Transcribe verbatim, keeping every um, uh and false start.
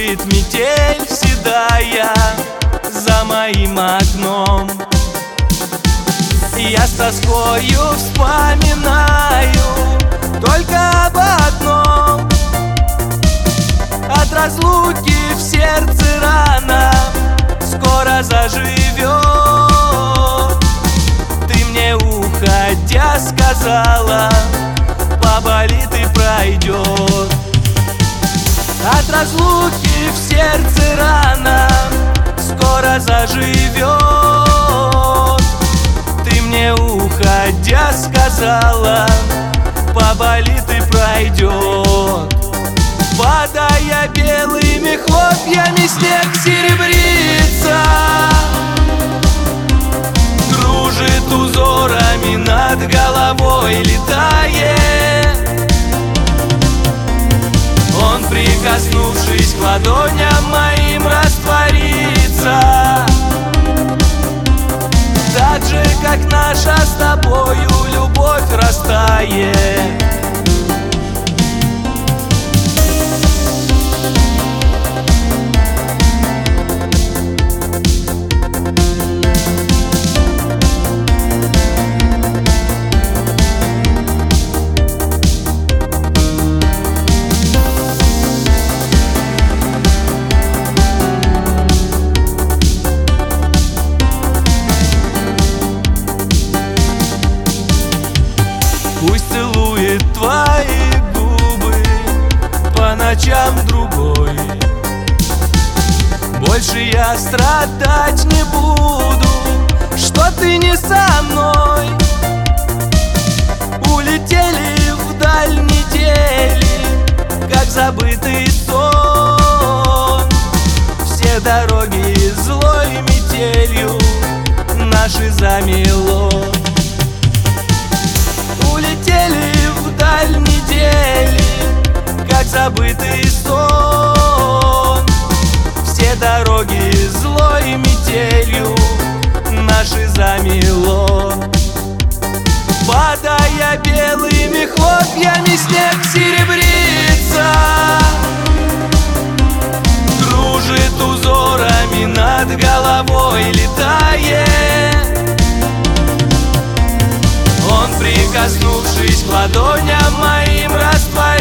Кружит метель седая за моим окном. Я с тоскою вспоминаю только об одном: от разлуки в сердце рана скоро заживет. Ты мне, уходя, сказала, поболит и пройдет. От разлуки в сердце рана скоро заживет. Ты мне, уходя, сказала, поболит и пройдет. Падая белыми хлопьями, снег серебрится, кружит узорами над головой, летает. Он, прикоснувшись к ладоням моим, растворится, так же, как наша с тобою любовь растает. Пусть целует твои губы по ночам другой. Больше я страдать не буду, что ты не со мной. Улетели вдаль недели, как забытый сон. Все дороги злой метелью наши замело. Улетели вдаль недели, как забытый сон. Все дороги злой метелью наши замело. Падая белыми хлопьями, снег серебрится, кружит узорами над головой, летает. Он, прикоснувшись к ладоням моим, растворяется,